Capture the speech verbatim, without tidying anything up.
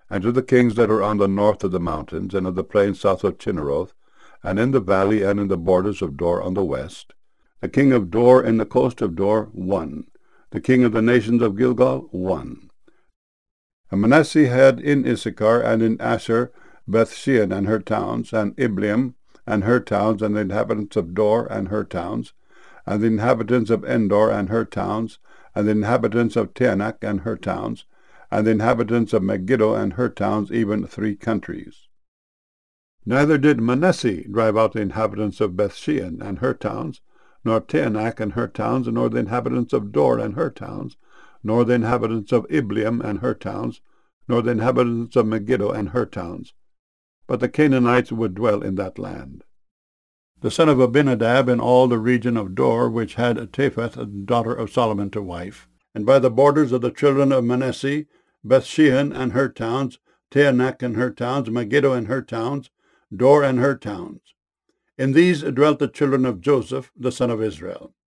and to the kings that are on the north of the mountains, and of the plain south of Chinneroth, and in the valley, and in the borders of Dor on the west. The king of Dor in the coast of Dor, one. The king of the nations of Gilgal, one. And Manasseh had in Issachar and in Asher Bethshean and her towns, and Ibleam and her towns, and the inhabitants of Dor and her towns, and the inhabitants of Endor and her towns, and the inhabitants of Taanach and her towns, and the inhabitants of Megiddo and her towns, even three countries. Neither did Manasseh drive out the inhabitants of Bethshean and her towns, nor Taanach and her towns, nor the inhabitants of Dor and her towns, nor the inhabitants of Ibleam and her towns, nor the inhabitants of Megiddo and her towns. But the Canaanites would dwell in that land. The son of Abinadab in all the region of Dor, which had Taphath, the daughter of Solomon, to wife. And by the borders of the children of Manasseh, Bethshean and her towns, Taanach and her towns, Megiddo and her towns, Dor and her towns. In these dwelt the children of Joseph, the son of Israel.